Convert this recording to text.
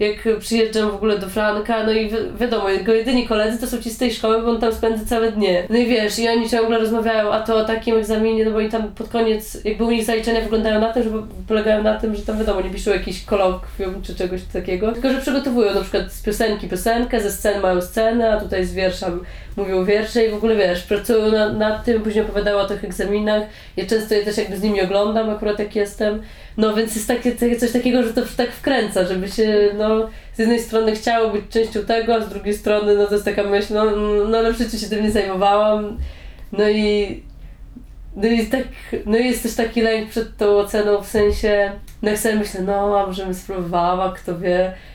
jak przyjeżdżam w ogóle do Franka, no i wiadomo, jego jedyni koledzy to są ci z tej szkoły, bo on tam spędza całe dnie. No i wiesz, i oni ciągle rozmawiają, a to o takim egzaminie, no bo oni tam pod koniec, jakby u nich zaliczenia wyglądają na tym, że polegają na tym, że tam wiadomo, nie piszą jakiś kolokwium czy czegoś takiego, tylko że przygotowują na przykład z piosenki piosenkę, ze scen mają scenę, a tutaj z wiersza mówią wiersze i w ogóle wiesz, pracują nad tym, później opowiadają o tych egzaminach. Ja często je też jakby z nimi oglądam akurat jak jestem. No więc jest takie coś takiego, że to tak wkręca, żeby się no z jednej strony chciało być częścią tego, a z drugiej strony no to jest taka myśl, no ale w życiu się tym nie zajmowałam. No i jest też taki lęk przed tą oceną, w sensie, no jak sobie myślę, no a może bym spróbowała, kto wie,